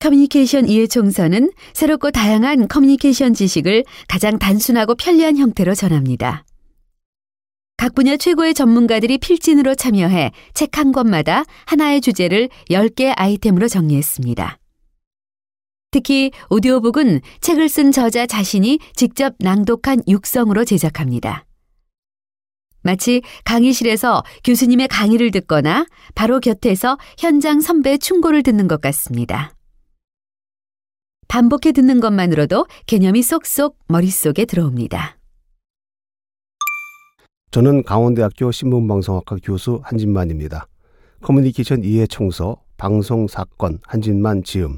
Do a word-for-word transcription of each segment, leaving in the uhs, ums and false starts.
커뮤니케이션 이해총서는 새롭고 다양한 커뮤니케이션 지식을 가장 단순하고 편리한 형태로 전합니다. 각 분야 최고의 전문가들이 필진으로 참여해 책 한 권마다 하나의 주제를 열 개 아이템으로 정리했습니다. 특히 오디오북은 책을 쓴 저자 자신이 직접 낭독한 육성으로 제작합니다. 마치 강의실에서 교수님의 강의를 듣거나 바로 곁에서 현장 선배의 충고를 듣는 것 같습니다. 반복해 듣는 것만으로도 개념이 쏙쏙 머릿속에 들어옵니다. 저는 강원대학교 신문방송학과 교수 한진만입니다. 커뮤니케이션 이해청소, 방송사건, 한진만 지음.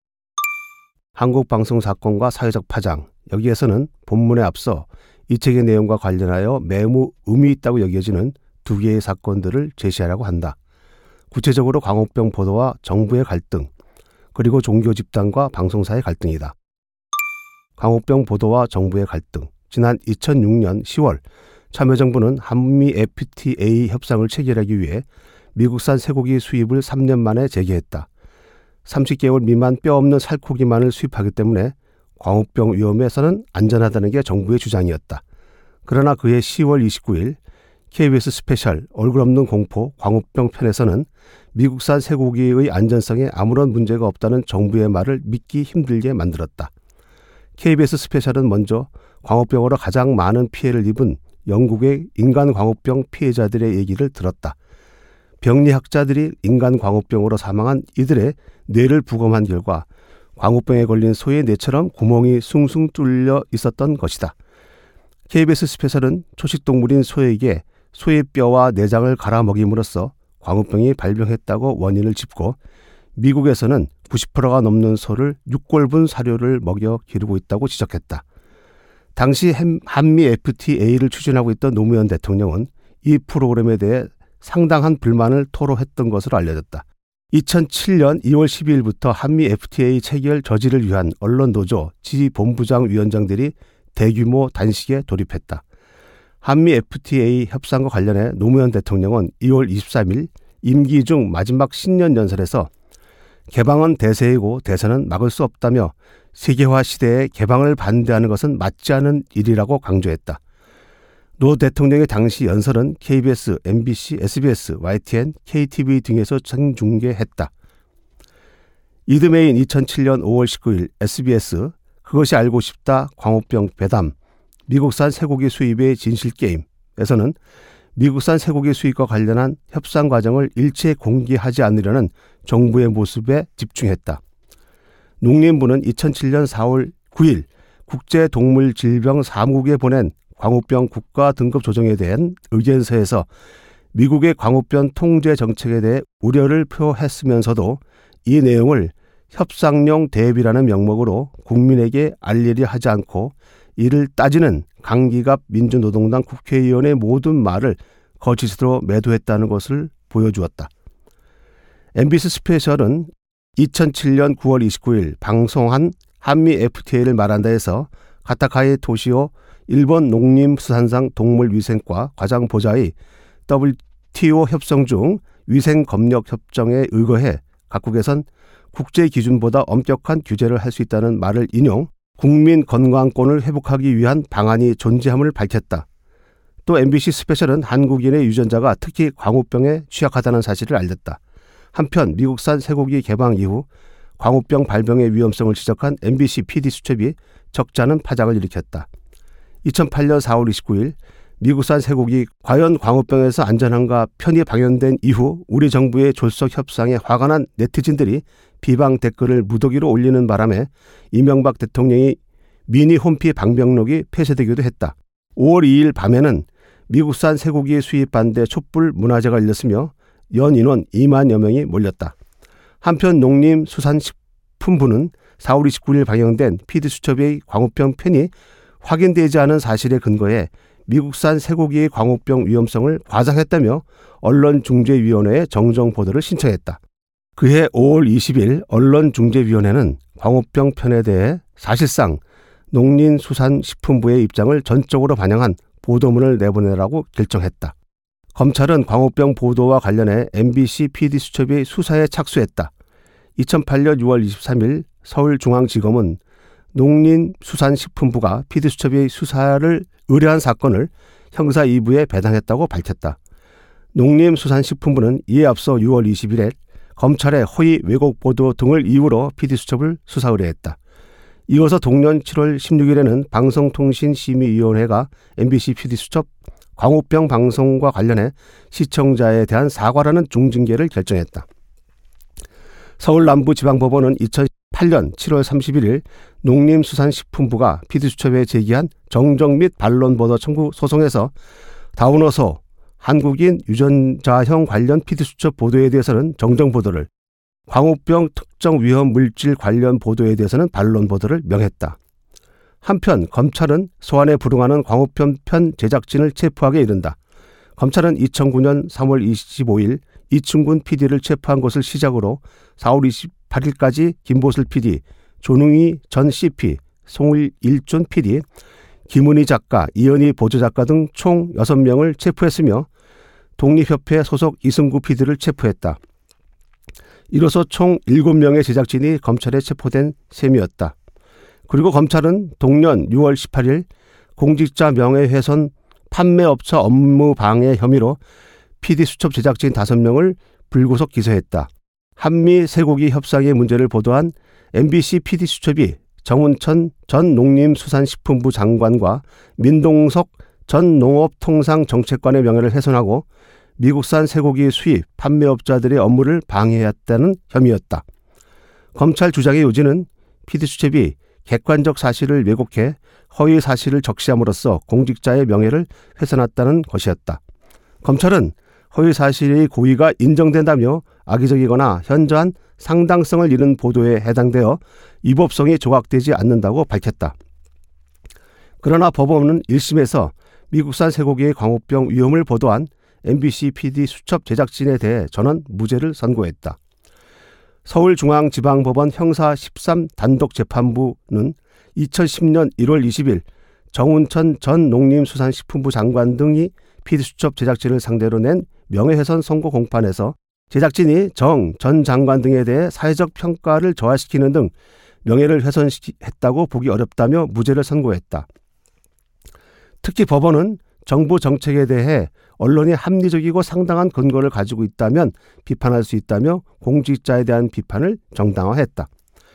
한국방송사건과 사회적 파장, 여기에서는 본문에 앞서 이 책의 내용과 관련하여 매우 의미 있다고 여겨지는 두 개의 사건들을 제시하라고 한다. 구체적으로 광우병 보도와 정부의 갈등, 그리고 종교 집단과 방송사의 갈등이다. 광우병 보도와 정부의 갈등. 지난 이천육 년 시월 참여정부는 한미 에프티에이 협상을 체결하기 위해 미국산 쇠고기 수입을 삼 년 만에 재개했다. 삼십 개월 미만 뼈 없는 살코기만을 수입하기 때문에 광우병 위험에서는 안전하다는 게 정부의 주장이었다. 그러나 그해 시월 이십구일 케이비에스 스페셜 얼굴 없는 공포 광우병 편에서는 미국산 쇠고기의 안전성에 아무런 문제가 없다는 정부의 말을 믿기 힘들게 만들었다. 케이비에스 스페셜은 먼저 광우병으로 가장 많은 피해를 입은 영국의 인간 광우병 피해자들의 얘기를 들었다. 병리학자들이 인간 광우병으로 사망한 이들의 뇌를 부검한 결과 광우병에 걸린 소의 뇌처럼 구멍이 숭숭 뚫려 있었던 것이다. 케이비에스 스페셜은 초식동물인 소에게 소의 뼈와 내장을 갈아 먹임으로써 광우병이 발병했다고 원인을 짚고 미국에서는 구십 퍼센트가 넘는 소를 육골분 사료를 먹여 기르고 있다고 지적했다. 당시 한미 에프티에이를 추진하고 있던 노무현 대통령은 이 프로그램에 대해 상당한 불만을 토로했던 것으로 알려졌다. 이천칠 년 이월 십이일부터 한미 에프티에이 체결 저지를 위한 언론노조 지본부장 위원장들이 대규모 단식에 돌입했다. 한미 에프티에이 협상과 관련해 노무현 대통령은 이월 이십삼일 임기 중 마지막 신년 연설에서 개방은 대세이고 대세는 막을 수 없다며 세계화 시대에 개방을 반대하는 것은 맞지 않은 일이라고 강조했다. 노 대통령의 당시 연설은 케이비에스, 엠비씨, 에스비에스, 와이티엔, 케이티비 등에서 생중계했다. 이듬해인 이천칠 년 오월 십구일 에스비에스 그것이 알고 싶다 광우병 배담 미국산 쇠고기 수입의 진실게임에서는 미국산 쇠고기 수입과 관련한 협상 과정을 일체 공개하지 않으려는 정부의 모습에 집중했다. 농림부는 이천칠 년 사월 구일 국제동물질병사무국에 보낸 광우병 국가 등급 조정에 대한 의견서에서 미국의 광우병 통제 정책에 대해 우려를 표했으면서도 이 내용을 협상용 대비라는 명목으로 국민에게 알리려 하지 않고 이를 따지는 강기갑 민주노동당 국회의원의 모든 말을 거짓으로 매도했다는 것을 보여주었다. 엠비씨 스페셜은 이천칠 년 구월 이십구일 방송한 한미 에프티에이를 말한다 해서 가타카이 토시오 일본 농림수산상 동물위생과 과장보좌의 더블유티오 협상 중 위생검역협정에 의거해 각국에선 국제기준보다 엄격한 규제를 할 수 있다는 말을 인용, 국민 건강권을 회복하기 위한 방안이 존재함을 밝혔다. 또 엠비씨 스페셜은 한국인의 유전자가 특히 광우병에 취약하다는 사실을 알렸다. 한편 미국산 쇠고기 개방 이후 광우병 발병의 위험성을 지적한 엠비씨 피디 수첩이 적잖은 파장을 일으켰다. 이천팔 년 사월 이십구일 미국산 쇠고기 과연 광우병에서 안전한가 편이 방영된 이후 우리 정부의 졸속 협상에 화가 난 네티즌들이 비방 댓글을 무더기로 올리는 바람에 이명박 대통령이 미니 홈피 방명록이 폐쇄되기도 했다. 오월 이일 밤에는 미국산 쇠고기 수입 반대 촛불 문화제가 열렸으며 연 인원 이만여 명이 몰렸다. 한편 농림수산식품부는 사월 이십구일 방영된 피디수첩의 광우병 편이 확인되지 않은 사실에 근거해 미국산 쇠고기의 광우병 위험성을 과장했다며 언론중재위원회에 정정보도를 신청했다. 그해 오월 이십일 언론중재위원회는 광우병 편에 대해 사실상 농림수산식품부의 입장을 전적으로 반영한 보도문을 내보내라고 결정했다. 검찰은 광우병 보도와 관련해 엠비씨 피디수첩의 수사에 착수했다. 이천팔년 유월 이십삼일 서울중앙지검은 농림수산식품부가 피디수첩의 수사를 의뢰한 사건을 형사 이 부에 배당했다고 밝혔다. 농림수산식품부는 이에 앞서 유월 이십일에 검찰의 허위 왜곡 보도 등을 이유로 피디수첩을 수사 의뢰했다. 이어서 동년 칠월 십육일에는 방송통신심의위원회가 엠비씨 피디수첩 광우병 방송과 관련해 시청자에 대한 사과라는 중징계를 결정했다. 서울남부지방법원은 이천팔년 칠월 삼십일일 농림수산식품부가 피디수첩에 제기한 정정 및 반론보도 청구 소송에서 다운어서 한국인 유전자형 관련 피디수첩 보도에 대해서는 정정 보도를, 광우병 특정 위험 물질 관련 보도에 대해서는 반론 보도를 명했다. 한편 검찰은 소환에 불응하는 광우병 편 제작진을 체포하게 이른다. 검찰은 이천구년 삼월 이십오일 이충근 피디를 체포한 것을 시작으로 사월 이십팔일까지 김보슬 피디, 조능희 전 씨피, 송일준 피디, 김은희 작가, 이현희 보조작가 등 총 여섯 명을 체포했으며 독립협회 소속 이승구 피디를 체포했다. 이로써 총 일곱 명의 제작진이 검찰에 체포된 셈이었다. 그리고 검찰은 동년 유월 십팔일 공직자 명예훼손 판매업체 업무 방해 혐의로 피디수첩 제작진 다섯 명을 불구속 기소했다. 한미 쇠고기 협상의 문제를 보도한 엠비씨 피디수첩이 정운천 전 농림수산식품부 장관과 민동석 전 농업통상정책관의 명예를 훼손하고 미국산 쇠고기 수입, 판매업자들의 업무를 방해했다는 혐의였다. 검찰 주장의 요지는 피디수첩이 객관적 사실을 왜곡해 허위 사실을 적시함으로써 공직자의 명예를 훼손했다는 것이었다. 검찰은 허위 사실의 고의가 인정된다며 악의적이거나 현저한 상당성을 잃은 보도에 해당되어 위법성이 조각되지 않는다고 밝혔다. 그러나 법원은 일 심에서 미국산 쇠고기의 광우병 위험을 보도한 엠비씨 피디 수첩 제작진에 대해 전원 무죄를 선고했다. 서울중앙지방법원 형사 십삼 단독재판부는 이천십년 일월 이십일 정운천 전 농림수산식품부 장관 등이 피디수첩 제작진을 상대로 낸 명예훼손 선고 공판에서 제작진이 정 전 장관 등에 대해 사회적 평가를 저하시키는 등 명예를 훼손했다고 보기 어렵다며 무죄를 선고했다. 특히 법원은 정부 정책에 대해 언론이 합리적이고 상당한 근거를 가지고 있다면 비판할 수 있다며 공직자에 대한 비판을 정당화했다.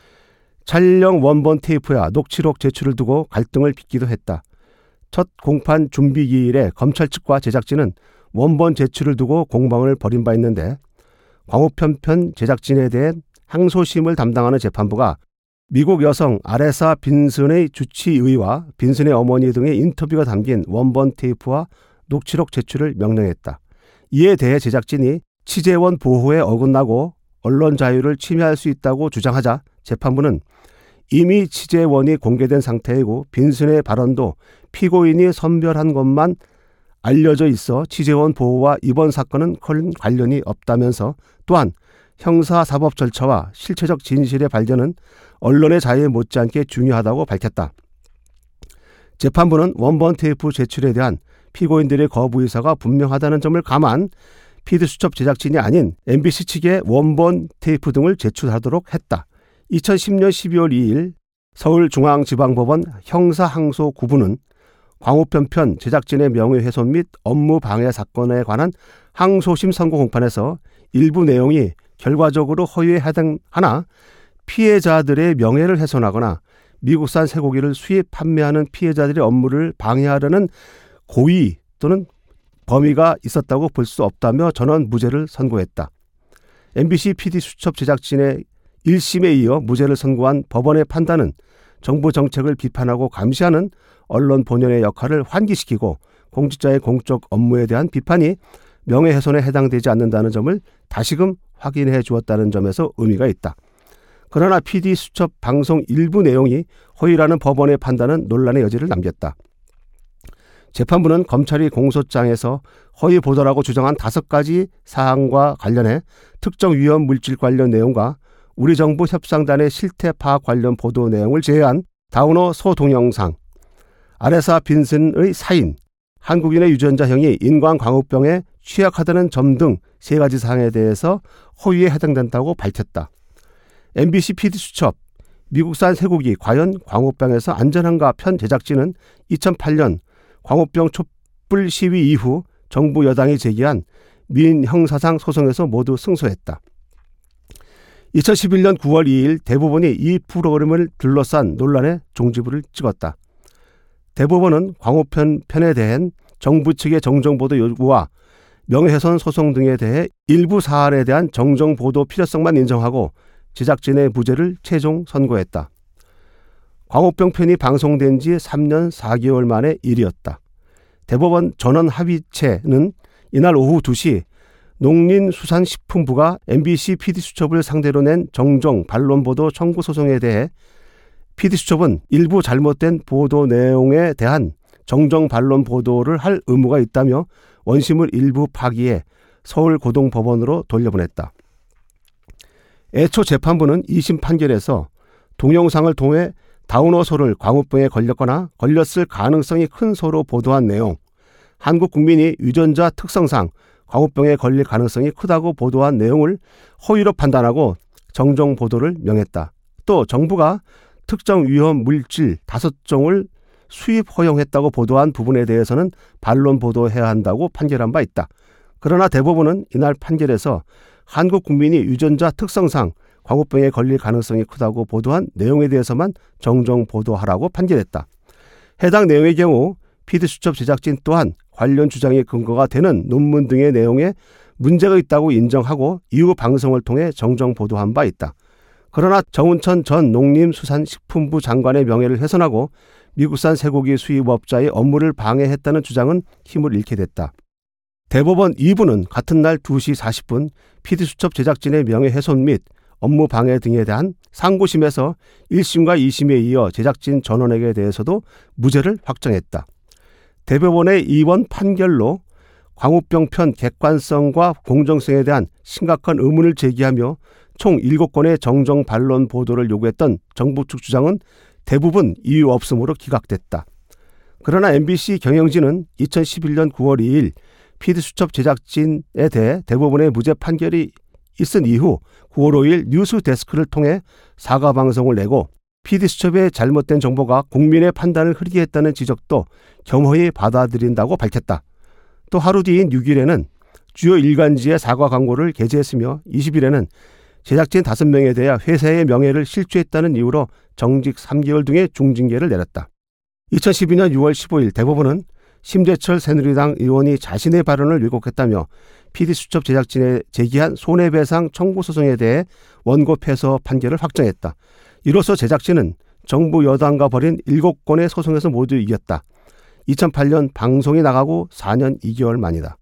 촬영 원본 테이프야 녹취록 제출을 두고 갈등을 빚기도 했다. 첫 공판 준비 기일에 검찰 측과 제작진은 원본 제출을 두고 공방을 벌인 바 있는데 광우병 편 제작진에 대해 항소심을 담당하는 재판부가 미국 여성 아레사 빈슨의 주치의와 빈슨의 어머니 등의 인터뷰가 담긴 원본 테이프와 녹취록 제출을 명령했다. 이에 대해 제작진이 취재원 보호에 어긋나고 언론 자유를 침해할 수 있다고 주장하자 재판부는 이미 취재원이 공개된 상태이고 빈슨의 발언도 피고인이 선별한 것만 알려져 있어 취재원 보호와 이번 사건은 큰 관련이 없다면서 또한 형사사법 절차와 실체적 진실의 발견은 언론의 자유에 못지않게 중요하다고 밝혔다. 재판부는 원본 테이프 제출에 대한 피고인들의 거부 의사가 분명하다는 점을 감안 피디수첩 제작진이 아닌 엠비씨 측에 원본 테이프 등을 제출하도록 했다. 이천십년 십이월 이일 서울중앙지방법원 형사항소구부는 광우병 편 제작진의 명예훼손 및 업무 방해 사건에 관한 항소심 선고 공판에서 일부 내용이 결과적으로 허위에 해당하나 피해자들의 명예를 훼손하거나 미국산 쇠고기를 수입 판매하는 피해자들의 업무를 방해하려는 고의 또는 범위가 있었다고 볼 수 없다며 전원 무죄를 선고했다. 엠비씨 피디수첩 제작진의 일 심에 이어 무죄를 선고한 법원의 판단은 정부 정책을 비판하고 감시하는 언론 본연의 역할을 환기시키고 공직자의 공적 업무에 대한 비판이 명예훼손에 해당되지 않는다는 점을 다시금 확인해 주었다는 점에서 의미가 있다. 그러나 피디수첩 방송 일부 내용이 허위라는 법원의 판단은 논란의 여지를 남겼다. 재판부는 검찰이 공소장에서 허위 보도라고 주장한 다섯 가지 사항과 관련해 특정 위험 물질 관련 내용과 우리 정부 협상단의 실태 파악 관련 보도 내용을 제외한 다운어 소동영상, 아레사 빈슨의 사인, 한국인의 유전자형이 인광광우병에 취약하다는 점 등 세 가지 사항에 대해서 허위에 해당된다고 밝혔다. 엠비씨 피디수첩, 미국산 쇠고기 과연 광우병에서 안전한가 편 제작진은 이천팔 년 광우병 촛불 시위 이후 정부 여당이 제기한 민 형사상 소송에서 모두 승소했다. 이천십일 년 구월 이일 대법원이 이 프로그램을 둘러싼 논란에 종지부를 찍었다. 대법원은 광우편 편에 대한 정부 측의 정정보도 요구와 명예훼손 소송 등에 대해 일부 사안에 대한 정정보도 필요성만 인정하고 제작진의 무죄를 최종 선고했다. 광우병 편이 방송된 지 삼 년 사 개월 만의 일이었다. 대법원 전원 합의체는 이날 오후 두 시 농林수산식품부가 엠비씨 피디수첩을 상대로 낸 정정 반론보도 청구 소송에 대해 피디수첩은 일부 잘못된 보도 내용에 대한 정정 반론 보도를 할 의무가 있다며 원심을 일부 파기해 서울고등법원으로 돌려보냈다. 애초 재판부는 이심 판결에서 동영상을 통해 다운어소를 광우병에 걸렸거나 걸렸을 가능성이 큰 소로 보도한 내용, 한국 국민이 유전자 특성상 광우병에 걸릴 가능성이 크다고 보도한 내용을 허위로 판단하고 정정 보도를 명했다. 또 정부가 특정 위험 물질 다섯 종을 수입 허용했다고 보도한 부분에 대해서는 반론 보도해야 한다고 판결한 바 있다. 그러나 대법원은 이날 판결에서 한국 국민이 유전자 특성상 광우병에 걸릴 가능성이 크다고 보도한 내용에 대해서만 정정 보도하라고 판결했다. 해당 내용의 경우 피디수첩 제작진 또한 관련 주장의 근거가 되는 논문 등의 내용에 문제가 있다고 인정하고 이후 방송을 통해 정정 보도한 바 있다. 그러나 정운천 전 농림수산식품부 장관의 명예를 훼손하고 미국산 쇠고기 수입업자의 업무를 방해했다는 주장은 힘을 잃게 됐다. 대법원 이 부는 같은 날 두 시 사십 분 피디수첩 제작진의 명예훼손 및 업무 방해 등에 대한 상고심에서 일 심과 이 심에 이어 제작진 전원에게 대해서도 무죄를 확정했다. 대법원의 이번 판결로 광우병 편 객관성과 공정성에 대한 심각한 의문을 제기하며 총 일곱 건의 정정 반론 보도를 요구했던 정부 측 주장은 대부분 이유 없음으로 기각됐다. 그러나 엠비씨 경영진은 이천십일 년 구월 이일 피디수첩 제작진에 대해 대법원의 무죄 판결이 있은 이후 구월 오일 뉴스 데스크를 통해 사과 방송을 내고 피디수첩의 잘못된 정보가 국민의 판단을 흐리게 했다는 지적도 겸허히 받아들인다고 밝혔다. 또 하루 뒤인 육 일에는 주요 일간지의 사과 광고를 게재했으며 이십 일에는 제작진 다섯 명에 대해 회사의 명예를 실추했다는 이유로 정직 삼 개월 등의 중징계를 내렸다. 이천십이 년 유월 십오일 대법원은 심재철 새누리당 의원이 자신의 발언을 왜곡했다며 피디수첩 제작진에 제기한 손해배상 청구 소송에 대해 원고 패소 판결을 확정했다. 이로써 제작진은 정부 여당과 벌인 일곱 건의 소송에서 모두 이겼다. 이천팔 년 방송이 나가고 사 년 이 개월 만이다.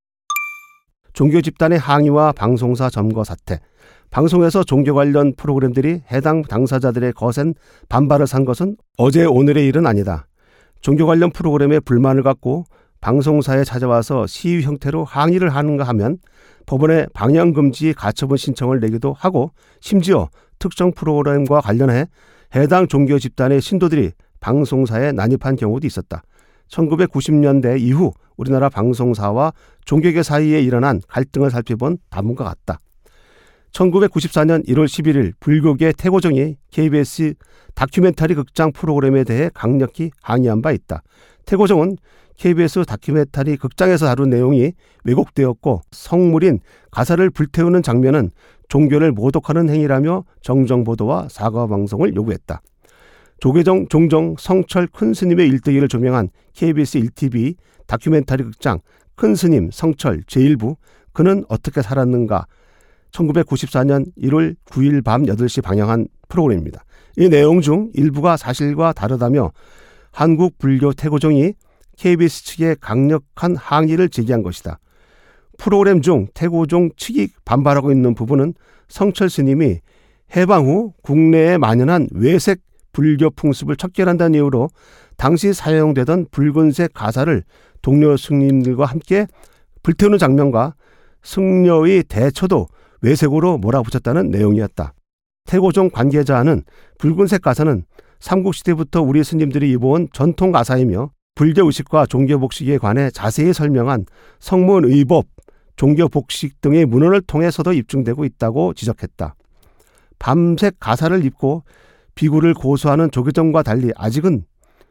종교 집단의 항의와 방송사 점거 사태. 방송에서 종교 관련 프로그램들이 해당 당사자들의 거센 반발을 산 것은 어제 오늘의 일은 아니다. 종교 관련 프로그램에 불만을 갖고 방송사에 찾아와서 시위 형태로 항의를 하는가 하면 법원에 방영금지 가처분 신청을 내기도 하고 심지어 특정 프로그램과 관련해 해당 종교 집단의 신도들이 방송사에 난입한 경우도 있었다. 천구백구십 년대 이후 우리나라 방송사와 종교계 사이에 일어난 갈등을 살펴본 다문과 같다. 천구백구십사 년 일월 십일일 불교계 태고종이 케이비에스 다큐멘터리 극장 프로그램에 대해 강력히 항의한 바 있다. 태고종은 케이비에스 다큐멘터리 극장에서 다룬 내용이 왜곡되었고 성물인 가사를 불태우는 장면은 종교를 모독하는 행위라며 정정보도와 사과방송을 요구했다. 조계종 종종 성철 큰스님의 일대기를 조명한 케이비에스 일 티비 다큐멘터리 극장 큰스님 성철 제일 부 그는 어떻게 살았는가 천구백구십사 년 일월 구일 밤 여덟 시 방영한 프로그램입니다. 이 내용 중 일부가 사실과 다르다며 한국 불교 태고종이 케이비에스 측에 강력한 항의를 제기한 것이다. 프로그램 중 태고종 측이 반발하고 있는 부분은 성철 스님이 해방 후 국내에 만연한 외색 불교 풍습을 척결한다는 이유로 당시 사용되던 붉은색 가사를 동료 스님들과 함께 불태우는 장면과 승려의 대처도 외색으로 몰아붙였다는 내용이었다. 태고종 관계자는 붉은색 가사는 삼국시대부터 우리 스님들이 입어온 전통 가사이며 불교의식과 종교복식에 관해 자세히 설명한 성문의법, 종교복식 등의 문헌을 통해서도 입증되고 있다고 지적했다. 밤색 가사를 입고 비구를 고수하는 조계종과 달리 아직은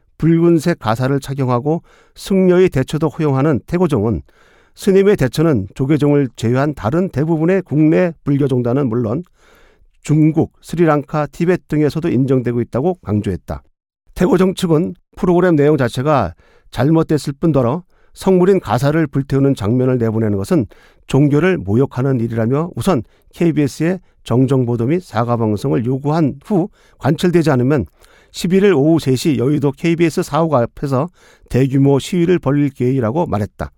붉은색 가사를 착용하고 승려의 대처도 허용하는 태고종은 스님의 대처는 조계종을 제외한 다른 대부분의 국내 불교종단은 물론 중국, 스리랑카, 티베트 등에서도 인정되고 있다고 강조했다. 태고종 측은 프로그램 내용 자체가 잘못됐을 뿐더러 성물인 가사를 불태우는 장면을 내보내는 것은 종교를 모욕하는 일이라며 우선 케이비에스의 정정보도 및 사과방송을 요구한 후 관철되지 않으면 십일 일 오후 세 시 여의도 케이비에스 사옥 앞에서 대규모 시위를 벌일 계획이라고 말했다.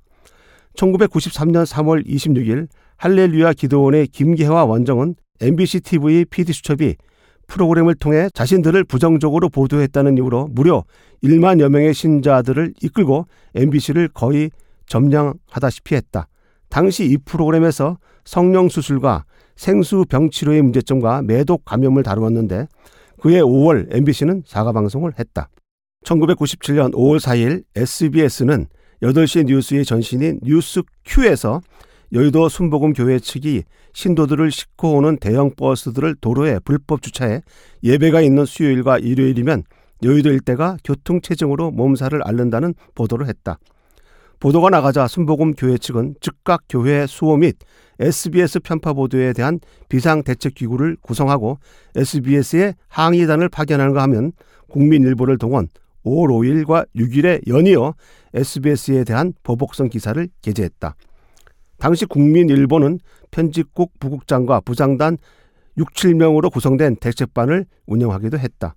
천구백구십삼 년 삼월 이십육 일 할렐루야 기도원의 김계화 원정은 엠비씨 티비 피디수첩이 프로그램을 통해 자신들을 부정적으로 보도했다는 이유로 무려 일만여 명의 신자들을 이끌고 엠비씨를 거의 점령하다시피 했다. 당시 이 프로그램에서 성령수술과 생수병치료의 문제점과 매독 감염을 다루었는데 그해 오월 엠비씨는 사과방송을 했다. 천구백구십칠 년 오월 사일 에스비에스는 여덟 시 뉴스의 전신인 뉴스큐에서 여의도 순복음교회 측이 신도들을 싣고 오는 대형 버스들을 도로에 불법 주차해 예배가 있는 수요일과 일요일이면 여의도 일대가 교통체증으로 몸살을 앓는다는 보도를 했다. 보도가 나가자 순복음교회 측은 즉각 교회 수호 및 에스비에스 편파 보도에 대한 비상대책기구를 구성하고 에스비에스에 항의단을 파견하는가 하면 국민일보를 동원 오월 오일과 육 일에 연이어 에스비에스에 대한 보복성 기사를 게재했다. 당시 국민일보는 편집국 부국장과 부장단 육, 칠 명으로 구성된 대책반을 운영하기도 했다.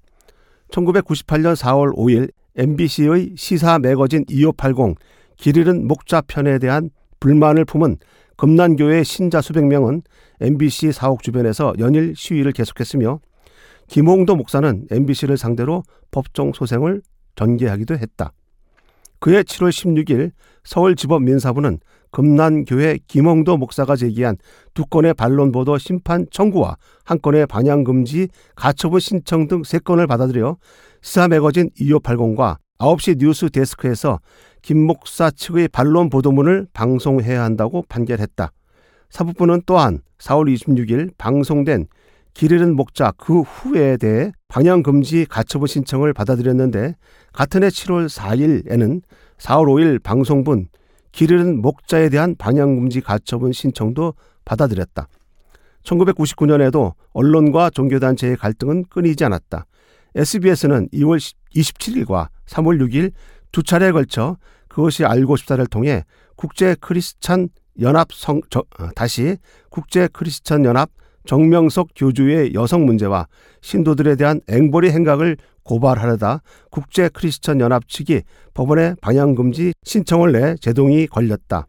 천구백구십팔 년 사월 오일 엠비씨의 시사 매거진 이오팔공 길 잃은 목자 편에 대한 불만을 품은 금난교회 신자 수백 명은 엠비씨 사옥 주변에서 연일 시위를 계속했으며 김홍도 목사는 엠비씨를 상대로 법정 소송을 전개하기도 했다. 그해 칠월 십육일 서울지법 민사부는 금난교회 김홍도 목사가 제기한 두 건의 반론보도 심판 청구와 한 건의 반영금지 가처분 신청 등 세 건을 받아들여 시사매거진 이오팔공과 아홉 시 뉴스 데스크에서 김 목사 측의 반론 보도문을 방송해야 한다고 판결했다. 사법부는 또한 사월 이십육일 방송된 길 잃은 목자 그 후에 대해 방영금지 가처분 신청을 받아들였는데 같은 해 칠월 사일에는 사월 오일 방송분 길 잃은 목자에 대한 방영금지 가처분 신청도 받아들였다. 천구백구십구 년에도 언론과 종교단체의 갈등은 끊이지 않았다. 에스비에스는 이월 이십칠일과 삼월 육일 두 차례에 걸쳐 그것이 알고 싶다를 통해 국제 크리스찬 연합 성, 저, 다시 국제 크리스찬 연합 정명석 교주의 여성 문제와 신도들에 대한 앵벌이 행각을 고발하려다 국제 크리스천 연합 측이 법원에 방영금지 신청을 내 제동이 걸렸다.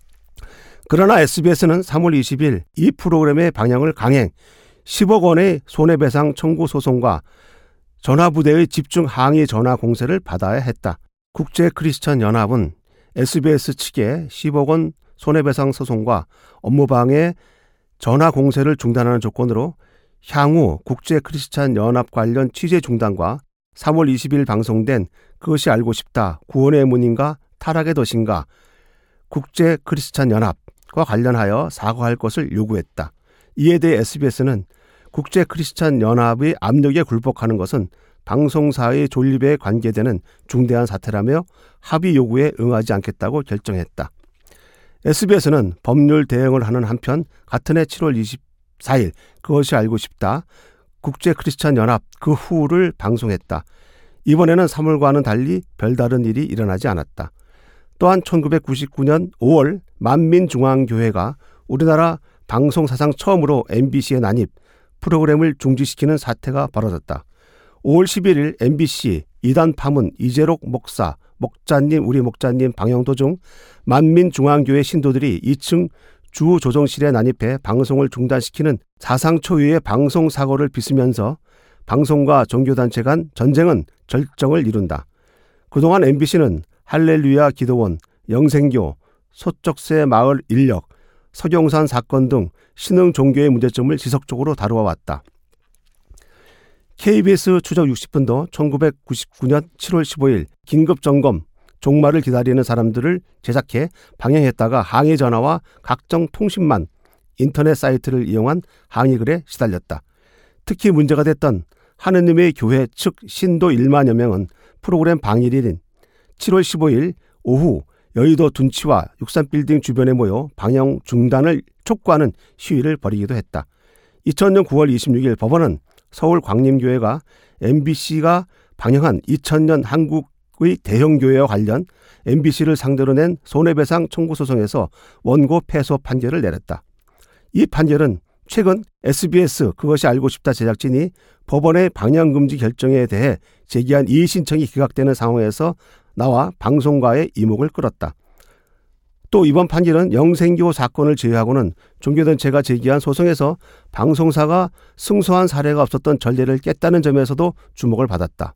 그러나 에스비에스는 삼월 이십일 이 프로그램의 방영을 강행, 십억 원의 손해배상 청구 소송과 전화부대의 집중 항의 전화 공세를 받아야 했다. 국제 크리스천 연합은 에스비에스 측에 십억 원 손해배상 소송과 업무방해 전화 공세를 중단하는 조건으로 향후 국제 크리스찬 연합 관련 취재 중단과 삼월 이십일 방송된 그것이 알고 싶다 구원의 문인가 타락의 덫인가 국제 크리스찬 연합과 관련하여 사과할 것을 요구했다. 이에 대해 에스비에스는 국제 크리스찬 연합의 압력에 굴복하는 것은 방송사의 존립에 관계되는 중대한 사태라며 합의 요구에 응하지 않겠다고 결정했다. 에스비에스는 법률 대응을 하는 한편 같은 해 칠월 이십사일 그것이 알고 싶다 국제 크리스찬 연합 그 후를 방송했다. 이번에는 삼월과는 달리 별다른 일이 일어나지 않았다. 또한 천구백구십구 년 오월 만민중앙교회가 우리나라 방송사상 처음으로 엠비씨에 난입, 프로그램을 중지시키는 사태가 벌어졌다. 오월 십일일 엠비씨 이단 파문 이재록 목사, 목자님 우리 목자님 방영 도중 만민중앙교회 신도들이 이 층 주조정실에 난입해 방송을 중단시키는 사상 초유의 방송사고를 빚으면서 방송과 종교단체 간 전쟁은 절정을 이룬다. 그동안 엠비씨는 할렐루야 기도원, 영생교, 소쩍새 마을 인력, 서경산 사건 등 신흥 종교의 문제점을 지속적으로 다루어 왔다. 케이비에스 추적 육십 분도 천구백구십구 년 칠월 십오일 긴급점검, 종말을 기다리는 사람들을 제작해 방영했다가 항의 전화와 각종 통신망, 인터넷 사이트를 이용한 항의글에 시달렸다. 특히 문제가 됐던 하느님의 교회 측 신도 일만여 명은 프로그램 방일일인 칠월 십오일 오후 여의도 둔치와 육삼빌딩 주변에 모여 방영 중단을 촉구하는 시위를 벌이기도 했다. 이천년 구월 이십육일 법원은 서울 광림교회가 엠비씨가 방영한 이천년 한국의 대형교회와 관련 엠비씨를 상대로 낸 손해배상 청구 소송에서 원고 패소 판결을 내렸다. 이 판결은 최근 에스비에스 그것이 알고 싶다 제작진이 법원의 방영금지 결정에 대해 제기한 이의 신청이 기각되는 상황에서 나와 방송가의 이목을 끌었다. 또 이번 판결은 영생교 사건을 제외하고는 종교단체가 제기한 소송에서 방송사가 승소한 사례가 없었던 전례를 깼다는 점에서도 주목을 받았다.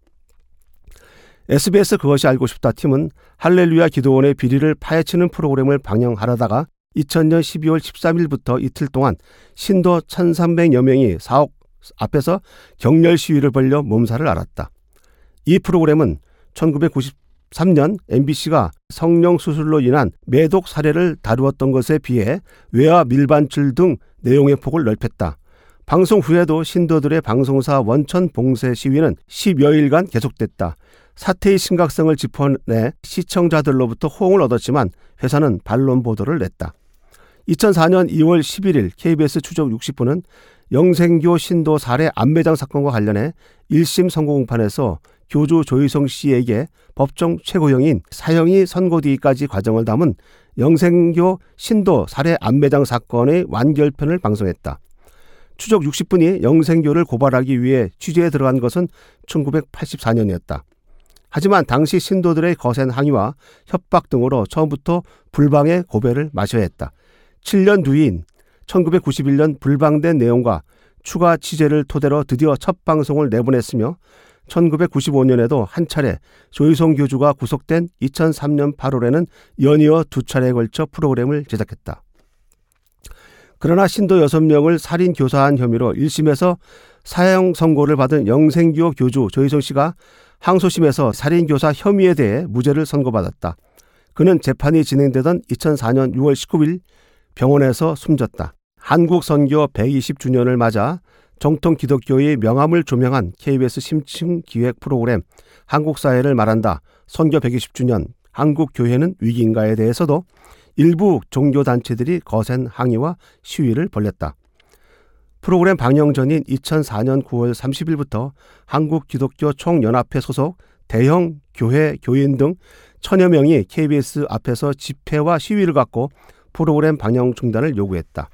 에스비에스 그것이 알고 싶다 팀은 할렐루야 기도원의 비리를 파헤치는 프로그램을 방영하려다가 이천년 십이월 십삼일부터 이틀 동안 신도 천삼백여 명이 사옥 앞에서 격렬 시위를 벌여 몸살을 앓았다. 이 프로그램은 천구백구십삼년 엠비씨가 성령 수술로 인한 매독 사례를 다루었던 것에 비해 외화 밀반출 등 내용의 폭을 넓혔다. 방송 후에도 신도들의 방송사 원천 봉쇄 시위는 십여일간 계속됐다. 사태의 심각성을 짚어내 시청자들로부터 호응을 얻었지만 회사는 반론 보도를 냈다. 이천사년 이월 십일일 케이비에스 추적 육십분은 영생교 신도 살해 암매장 사건과 관련해 일심 선고 공판에서 교주 조희성 씨에게 법정 최고형인 사형이 선고되기까지 과정을 담은 영생교 신도 살해 암매장 사건의 완결편을 방송했다. 추적 육십분이 영생교를 고발하기 위해 취재에 들어간 것은 천구백팔십사년이었다. 하지만 당시 신도들의 거센 항의와 협박 등으로 처음부터 불방의 고배를 마셔야 했다. 칠년 뒤인 천구백구십일년 불방된 내용과 추가 취재를 토대로 드디어 첫 방송을 내보냈으며 천구백구십오년에도 한 차례 조희성 교주가 구속된 이천삼년 팔월에는 연이어 두 차례에 걸쳐 프로그램을 제작했다. 그러나 신도 여섯 명을 살인 교사한 혐의로 일심에서 사형 선고를 받은 영생교 교주 조희성 씨가 항소심에서 살인 교사 혐의에 대해 무죄를 선고받았다. 그는 재판이 진행되던 이천사년 유월 십구일 병원에서 숨졌다. 한국 선교 백이십주년을 맞아 정통 기독교의 명암을 조명한 케이비에스 심층 기획 프로그램 한국 사회를 말한다. 선교 백이십주년 한국 교회는 위기인가에 대해서도 일부 종교단체들이 거센 항의와 시위를 벌였다. 프로그램 방영 전인 이천사년 구월 삼십일부터 한국기독교 총연합회 소속 대형 교회 교인 등 천여 명이 케이비에스 앞에서 집회와 시위를 갖고 프로그램 방영 중단을 요구했다.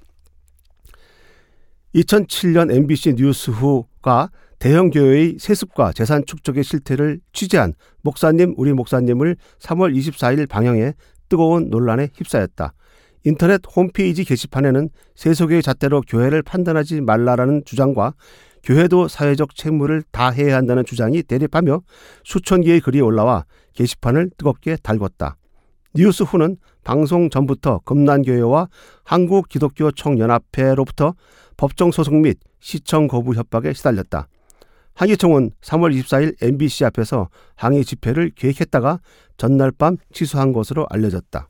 이천칠년 엠비씨 뉴스후가 대형 교회의 세습과 재산 축적의 실태를 취재한 목사님 우리 목사님을 삼월 이십사일 방영해 뜨거운 논란에 휩싸였다. 인터넷 홈페이지 게시판에는 세속의 잣대로 교회를 판단하지 말라라는 주장과 교회도 사회적 책무를 다해야 한다는 주장이 대립하며 수천 개의 글이 올라와 게시판을 뜨겁게 달궜다. 뉴스후는 방송 전부터 금난교회와 한국기독교총연합회로부터 법정 소송 및 시청 거부 협박에 시달렸다. 항의총은 삼월 이십사일 엠비씨 앞에서 항의 집회를 계획했다가 전날 밤 취소한 것으로 알려졌다.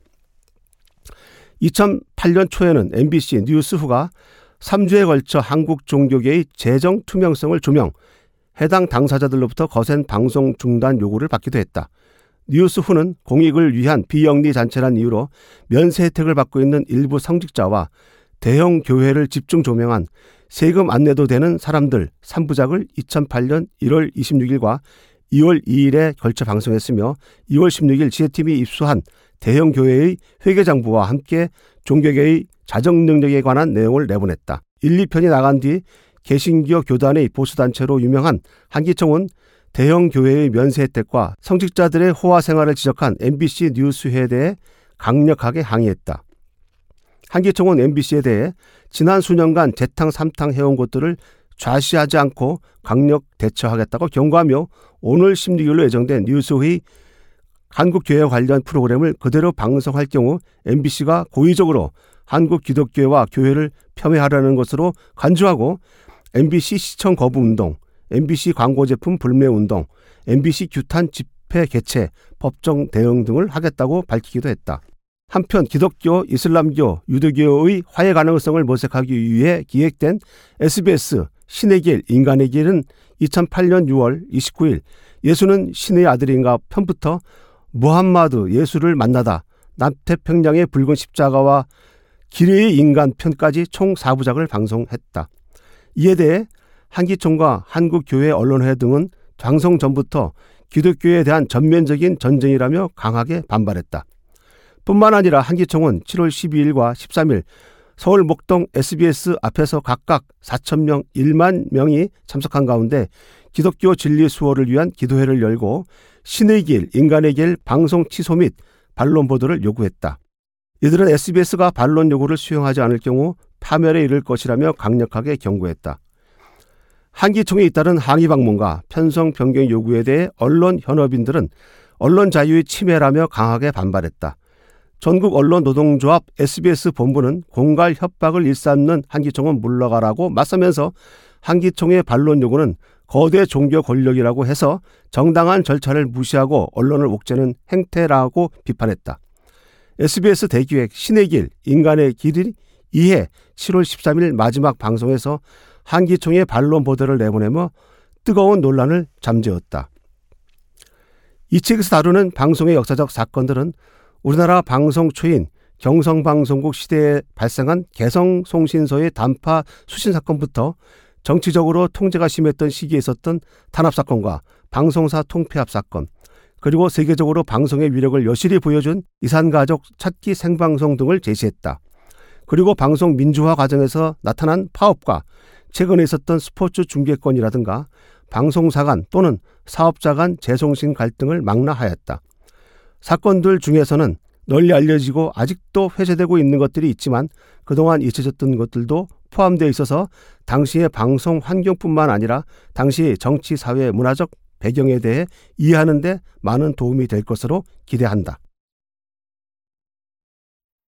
이천팔년 초에는 엠비씨 뉴스후가 삼 주에 걸쳐 한국 종교계의 재정 투명성을 조명, 해당 당사자들로부터 거센 방송 중단 요구를 받기도 했다. 뉴스후는 공익을 위한 비영리 단체란 이유로 면세 혜택을 받고 있는 일부 성직자와 대형 교회를 집중 조명한 세금 안 내도 되는 사람들 삼 부작을 이천팔년 일월 이십육일과 이월 이일에 걸쳐 방송했으며 이월 십육일 지혜팀이 입수한 대형 교회의 회계장부와 함께 종교계의 자정 능력에 관한 내용을 내보냈다. 일, 이편이 나간 뒤 개신교 교단의 보수단체로 유명한 한기총은 대형 교회의 면세 혜택과 성직자들의 호화 생활을 지적한 엠비씨 뉴스회에 대해 강력하게 항의했다. 한기총은 엠비씨에 대해 지난 수년간 재탕 삼탕 해온 것들을 좌시하지 않고 강력 대처하겠다고 경고하며 오늘 십육일로 예정된 뉴스회의 한국교회 관련 프로그램을 그대로 방송할 경우 엠비씨가 고의적으로 한국 기독교회와 교회를 폄훼하려는 것으로 간주하고 엠비씨 시청 거부 운동, 엠비씨 광고 제품 불매 운동, 엠비씨 규탄 집회 개최, 법정 대응 등을 하겠다고 밝히기도 했다. 한편 기독교, 이슬람교, 유대교의 화해 가능성을 모색하기 위해 기획된 에스비에스 신의 길, 인간의 길은 이천팔 년 유월 이십구일 예수는 신의 아들인가 편부터 무함마드 예수를 만나다 남태평양의 붉은 십자가와 기레의 인간 편까지 총 사 부작을 방송했다. 이에 대해 한기총과 한국교회 언론회 등은 방송 전부터 기독교에 대한 전면적인 전쟁이라며 강하게 반발했다. 뿐만 아니라 한기총은 칠월 십이일과 십삼일 서울 목동 에스비에스 앞에서 각각 사천 명, 일만 명이 참석한 가운데 기독교 진리 수호를 위한 기도회를 열고 신의 길, 인간의 길 방송 취소 및 반론 보도를 요구했다. 이들은 에스비에스가 반론 요구를 수용하지 않을 경우 파멸에 이를 것이라며 강력하게 경고했다. 한기총에 잇따른 항의 방문과 편성 변경 요구에 대해 언론 현업인들은 언론 자유의 침해라며 강하게 반발했다. 전국 언론 노동조합 에스비에스 본부는 공갈 협박을 일삼는 한기총은 물러가라고 맞서면서 한기총의 반론 요구는 거대 종교 권력이라고 해서 정당한 절차를 무시하고 언론을 옥죄는 행태라고 비판했다. 에스비에스 대기획 신의 길, 인간의 길이 이해 칠월 십삼일 마지막 방송에서 한기총의 반론 보도를 내보내며 뜨거운 논란을 잠재웠다. 이 책에서 다루는 방송의 역사적 사건들은 우리나라 방송 초인 경성방송국 시대에 발생한 개성송신소의 단파 수신 사건부터 정치적으로 통제가 심했던 시기에 있었던 탄압사건과 방송사 통폐합 사건, 그리고 세계적으로 방송의 위력을 여실히 보여준 이산가족 찾기 생방송 등을 제시했다. 그리고 방송 민주화 과정에서 나타난 파업과 최근에 있었던 스포츠 중계권이라든가 방송사 간 또는 사업자 간 재송신 갈등을 망라하였다. 사건들 중에서는 널리 알려지고 아직도 회자되고 있는 것들이 있지만 그동안 잊혀졌던 것들도 포함되어 있어서 당시의 방송 환경뿐만 아니라 당시 정치, 사회, 문화적 배경에 대해 이해하는 데 많은 도움이 될 것으로 기대한다.